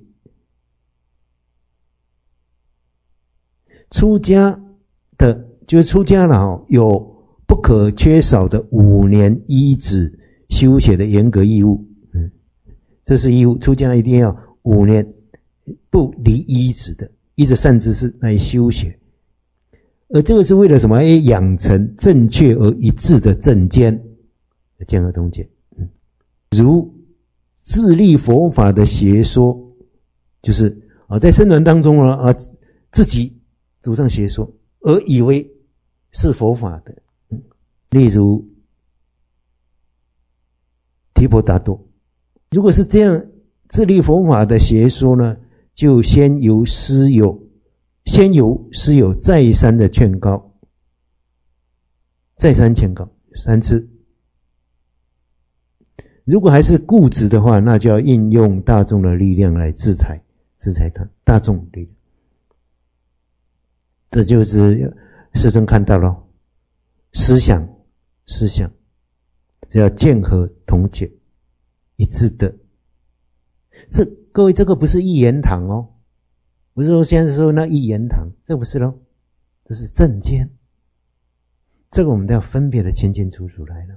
[SPEAKER 1] 出家的就是出家了哦，有不可缺少的五年依止修学的严格义务。嗯， 这是义务，出家一定要五年不离依止的，依着善知识来修学。而这个是为了什么？养成正确而一致的正见，见和同解。嗯，如自立佛法的邪说，就是啊，在僧团当中呢啊，自己主张邪说，而以为是佛法的。嗯，例如提婆达多，如果是这样自立佛法的邪说呢，就先由师友。先由师友再三的劝告，再三劝告三次。如果还是固执的话，那就要应用大众的力量来制裁，制裁他。大众力量，这就是世尊看到了思想，思想要见和同解，一致的。这各位，这个不是一言堂哦。不是说现在说那一言堂，这不是咯，这是正见。这个我们都要分别的清清楚楚来了。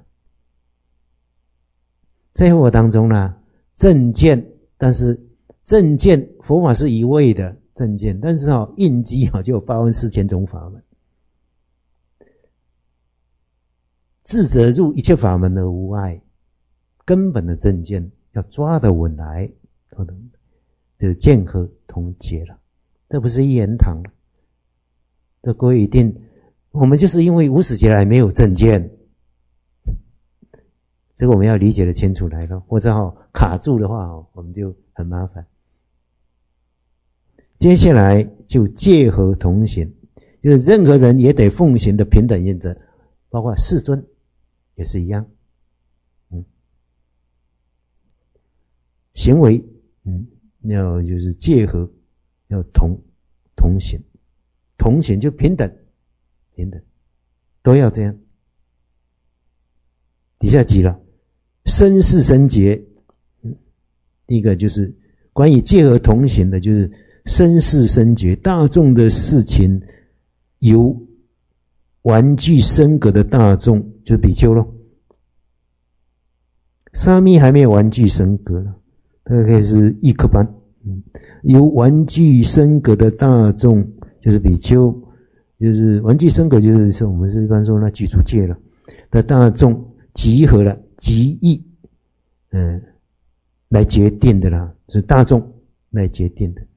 [SPEAKER 1] 在佛法当中呢，正见，但是正见佛法是一味的正见，但是哦，应机哦就有八万四千种法门。智者入一切法门而无碍，根本的正见要抓得稳来，就见和同解了。这不是一言堂，这各位一定，我们就是因为无始劫来没有正见，这个我们要理解的清楚来了，或者哦卡住的话哦，我们就很麻烦。接下来就戒和同行，就是任何人也得奉行的平等原则，包括世尊也是一样。嗯，行为，嗯，要就是戒和。要同同行，同行就平等，平等都要这样。底下记了身世身节，嗯，第一个就是关于戒和同行的，就是身世身节，大众的事情由玩具身格的大众，就是比丘咯。沙弥还没有玩具身格了，大概是一科班。嗯，由玩具身格的大众，就是比丘，就是玩具身格，就是说我们是一般说那具足戒了的大众集合了集议，嗯，来决定的啦，是大众来决定的。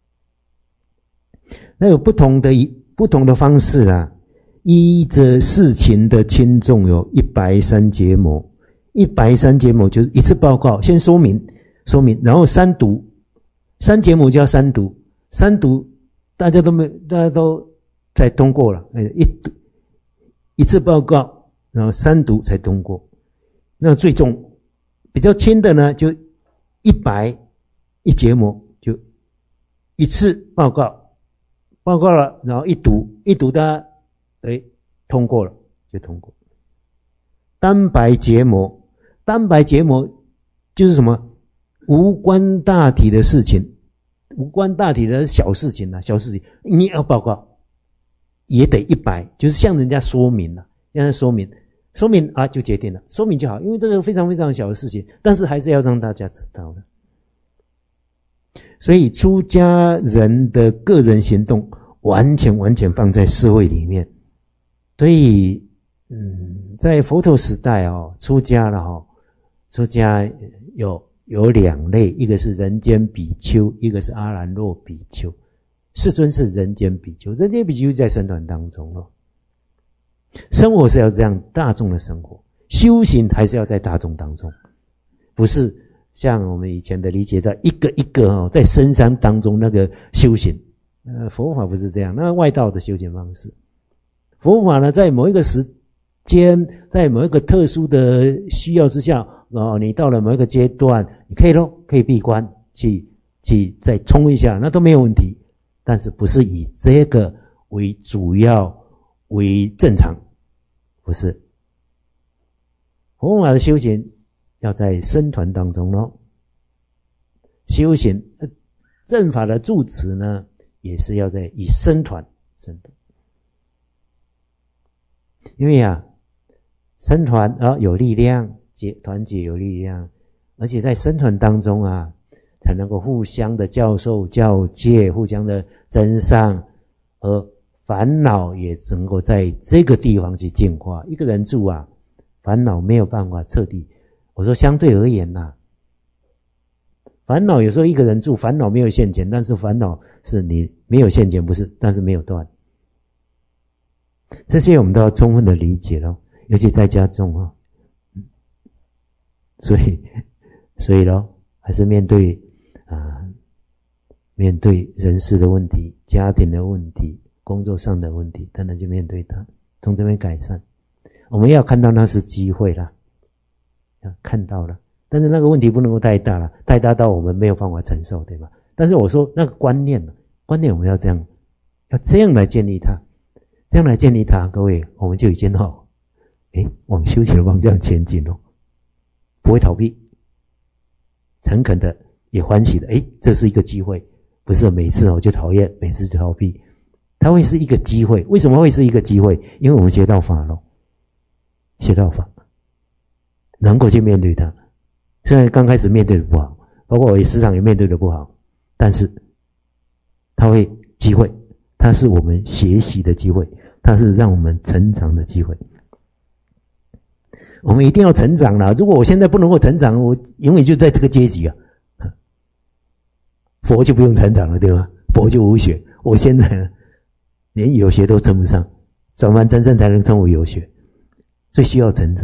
[SPEAKER 1] 那有不同的不同的方式啦，依着事情的轻重有一百三结魔，一百三结魔就是一次报告，先说明说明，然后三读。三节目叫三读，三读大家都没，大家都才通过了，一一次报告，然后三读才通过。那最重比较轻的呢，就一百一节目，就一次报告，报告了，然后一读，一读的，哎，通过了就通过。单白结膜，单白结膜就是什么？无关大体的事情，无关大体的小事情啊，小事情你要报告，也得一百，就是向人家说明了，向人家说明，说明啊就决定了，说明就好，因为这个非常非常小的事情，但是还是要让大家知道的。所以出家人的个人行动完全完全放在社会里面，所以嗯，在佛陀时代哦，出家了哦，出家有。有两类，一个是人间比丘，一个是阿兰若比丘。世尊是人间比丘，人间比丘在僧团当中咯。生活是要这样大众的生活，修行还是要在大众当中，不是像我们以前的理解的一个一个哦，在深山当中那个修行。呃，佛法不是这样，那外道的修行方式。佛法呢，在某一个时间，在某一个特殊的需要之下。哦，你到了某一个阶段，你可以咯，可以闭关去去再冲一下，那都没有问题。但是不是以这个为主要为正常，不是。佛法的修行要在僧团当中咯，修行正法的住持呢，也是要在以僧团僧团，因为啊，僧团啊有力量。团结有力量， 而且在僧团当中啊，才能够互相的教授教诫，互相的增上，而烦恼也能够在这个地方去净化。一个人住啊，烦恼没有办法彻底。我说相对而言呐、啊，烦恼有时候一个人住，烦恼没有现前，但是烦恼是你没有现前，不是，但是没有断。这些我们都要充分的理解咯，尤其在家中哦。所以，所以咯，还是面对啊，面对人事的问题、家庭的问题、工作上的问题，当然就面对它，从这边改善。我们要看到那是机会啦，要看到了，但是那个问题不能够太大了，太大到我们没有办法承受，对吧？但是我说那个观念，观念我们要这样，要这样来建立它。这样来建立它，各位，我们就已经哦，诶，往修行的方向前进哦，不会逃避，诚恳的也欢喜的，诶，这是一个机会，不是每次哦就讨厌，每次就逃避，它会是一个机会。为什么会是一个机会？因为我们学到法咯，学到法，能够去面对它。虽然刚开始面对的不好，包括我也时常也面对的不好，但是它会机会，它是我们学习的机会。它是让我们成长的机会，我们一定要成长啦。如果我现在不能够成长，我永远就在这个阶级啊。佛就不用成长了，对吗？佛就无学，我现在呢，连有学都称不上，转凡真正才能称为有学，最需要成长。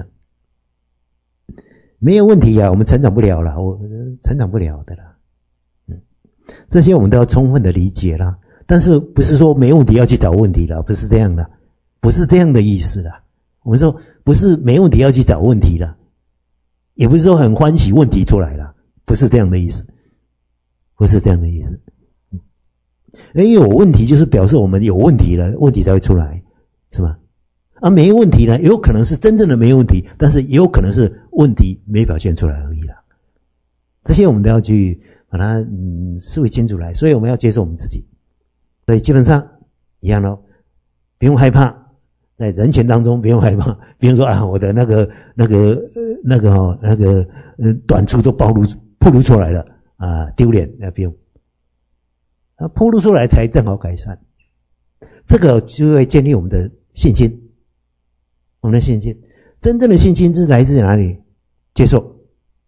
[SPEAKER 1] 没有问题啊，我们成长不了了，我成长不了的啦。嗯，这些我们都要充分的理解啦。但是不是说没问题要去找问题了，不是这样的，不是这样的意思啦。我们说不是没问题要去找问题了，也不是说很欢喜问题出来了，不是这样的意思，不是这样的意思。因为有问题就是表示我们有问题了，问题才会出来，是吧？啊，没问题呢，有可能是真正的没问题，但是也有可能是问题没表现出来而已啦。这些我们都要去把它嗯思维清楚来，所以我们要接受我们自己。所以基本上一样咯，不用害怕，在人前当中不用害怕。比如说啊，我的那个那个呃那个哦那个呃短处都暴露暴露出来了啊，丢脸那不用，啊暴露出来才正好改善。这个就会建立我们的信心，我们的信心，真正的信心是来自哪里？接受，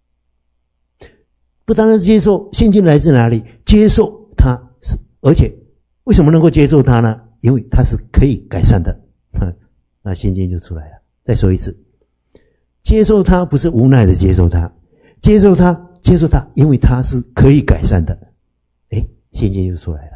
[SPEAKER 1] 不单单是接受，信心来自哪里？接受它是，而且。为什么能够接受它呢？因为它是可以改善的，那信心就出来了。再说一次，接受它不是无奈的接受它，接受它，接受它，因为它是可以改善的，诶，信心就出来了。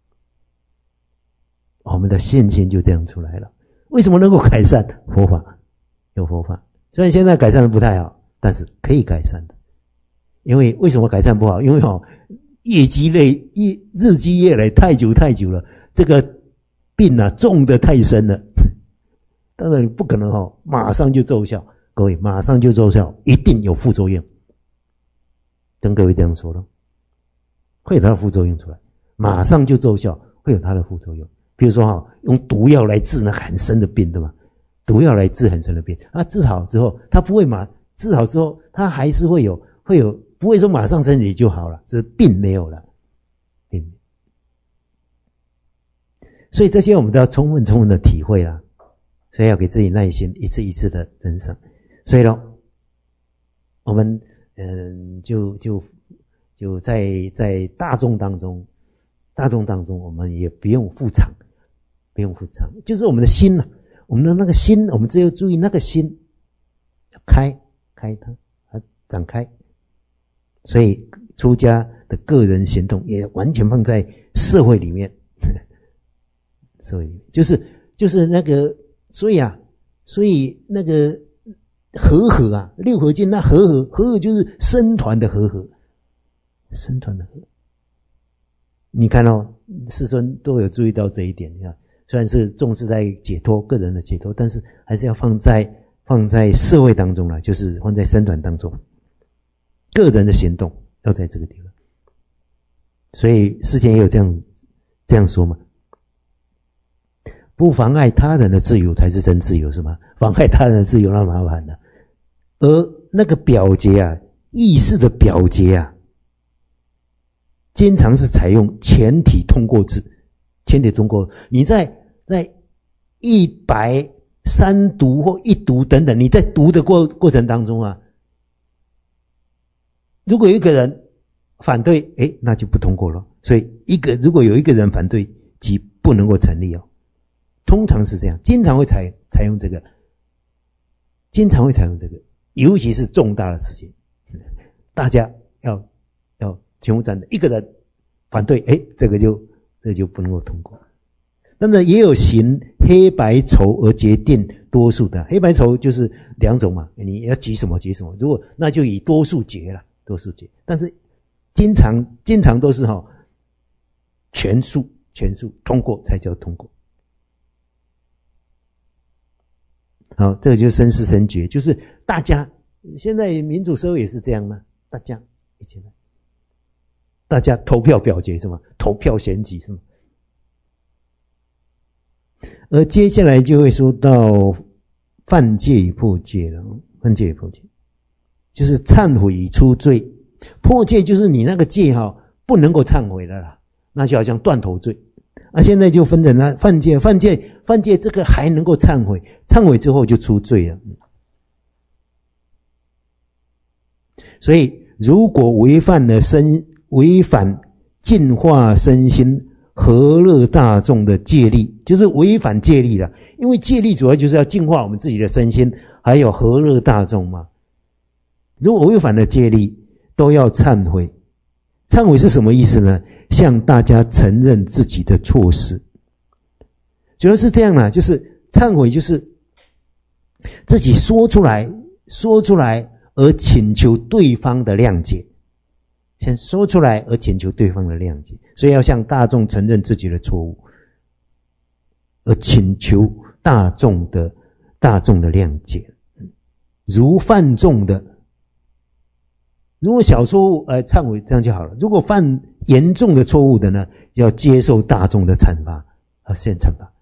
[SPEAKER 1] 我们的信心就这样出来了。为什么能够改善？佛法，有佛法。虽然现在改善的不太好，但是可以改善的。因为为什么改善不好？因为哦。业积累，业日积月累，太久太久了，这个病啊重得太深了。当然你不可能哦，马上就奏效，各位马上就奏效，一定有副作用。跟各位这样说了，会有它的副作用出来，马上就奏效，会有它的副作用。比如说哈、哦，用毒药来治那很深的病，对吗？毒药来治很深的病，啊，治好之后，它不会马治好之后，它还是会有会有。不会说马上身体就好了，只是病没有了，病。所以这些我们都要充分充分的体会啦，所以要给自己耐心，一次一次的增长。所以咯，我们嗯，就就就在在大众当中，大众当中，我们也不用副场，不用副场，就是我们的心呐、啊，我们的那个心，我们只有注意那个心，开开它，它展开。所以出家的个人行动也完全放在社会里面，社会里面就是就是那个，所以啊，所以那个和合啊，六合敬那和合，和合就是僧团的和合，僧团的和。你看哦，世尊都有注意到这一点。你看，虽然是重视在解脱个人的解脱，但是还是要放在放在社会当中啦，就是放在僧团当中。个人的行动要在这个地方，所以之前也有这样这样说嘛，不妨碍他人的自由才是真自由，是吗？妨碍他人的自由那麻烦了。而那个表节啊， 意识的表节啊，经常是采用前体通过制。前体通过，你在在一百三读或一读等等，你在读的过过程当中啊，如果有一个人反对，诶，那就不通过了。所以一个如果有一个人反对，即不能够成立哦。通常是这样，经常会采采用这个，经常会采用这个，尤其是重大的事情，大家要要全部站的，一个人反对，诶，这个就这就不能够通过。但是也有行黑白筹而决定多数的，黑白筹就是两种嘛，你要举什么举什么，如果那就以多数决了，多数决。但是经常经常都是哈、哦，全数全数通过才叫通过。好，这个就是绅士绅爵，就是大家现在民主社会也是这样嘛，大家一起来，大家投票表决是吗？投票选举是吗？而接下来就会说到犯戒与破戒了，犯戒与破戒就是忏悔与出罪，破戒就是你那个戒哈、哦、不能够忏悔了啦，那就好像断头罪啊。现在就分成了犯戒，犯戒犯戒这个还能够忏悔，忏悔之后就出罪了。所以如果违反了身违反净化身心和乐大众的戒律，就是违反戒律了。因为戒律主要就是要净化我们自己的身心，还有和乐大众嘛。如果违反了戒律，都要忏悔。忏悔是什么意思呢？向大家承认自己的错失。主要是这样啦，就是忏悔就是自己说出来，说出来而请求对方的谅解。先说出来而请求对方的谅解，所以要向大众承认自己的错误，而请求大众的大众的谅解。如犯重的，如果小错误呃忏悔这样就好了，如果犯严重的错误的呢，要接受大众的惩罚啊，先惩罚。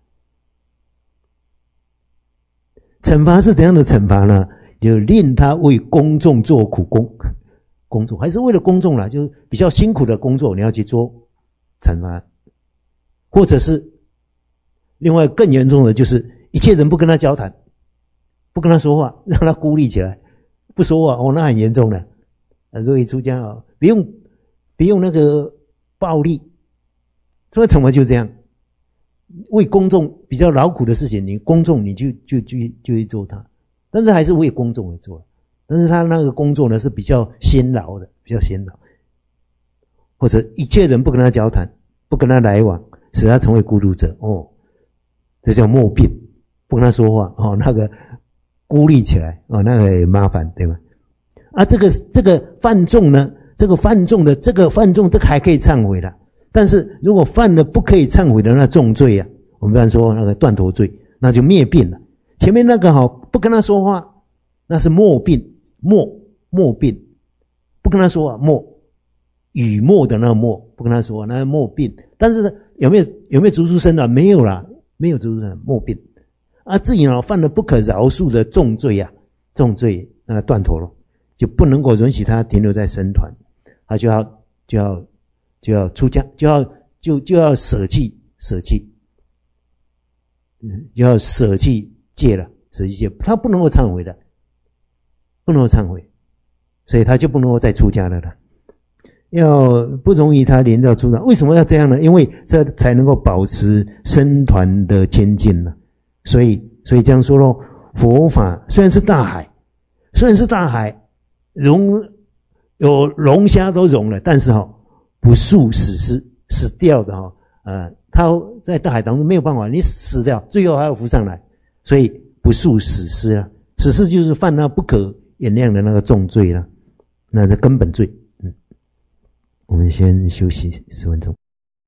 [SPEAKER 1] 惩罚是怎样的惩罚呢？就令他为公众做苦工。工作还是为了公众啦，就是比较辛苦的工作你要去做惩罚，或者是另外更严重的就是一切人不跟他交谈，不跟他说话，让他孤立起来，不说话哦，那很严重的。所以出家哦，不用不用那个暴力，所以惩罚就这样，为公众比较劳苦的事情，你公众你就就就就去做它，但是还是为公众而做。但是他那个工作呢是比较辛劳的，比较辛劳，或者一切人不跟他交谈，不跟他来往，使他成为孤独者哦，这叫默病，不跟他说话哦，那个孤立起来哦，那个也麻烦，对吗？啊，这个这个犯重呢，这个犯重的这个犯重这个还可以忏悔的，但是如果犯了不可以忏悔的那重罪啊，我们比方说那个断头罪，那就灭病了。前面那个好不跟他说话，那是默病。默默病，不跟他说啊，默雨默的那个默，不跟他说、啊、那个默病。但是呢，有没有有没有逐出生的？没有啦，没有逐出生默病啊，自己呢犯了不可饶恕的重罪啊，重罪那断头了，就不能够允许他停留在僧团，他就要就要就要出家，就要就就要舍弃舍弃，嗯，就要舍弃戒了，舍弃戒，他不能够忏悔的。不能够忏悔，所以他就不能够再出家了啦。要不容易他连到出家，为什么要这样呢？因为这才能够保持僧团的清净呢。所以，所以这样说咯，佛法虽然是大海，虽然是大海，容有龙虾都容了，但是哈、哦，不速死尸死掉的哈、哦，呃，他在大海当中没有办法，你死掉，最后还要浮上来，所以不速死尸啊，死尸就是犯那不可原谅的那个重罪了，那是根本罪。嗯，我们先休息十分钟。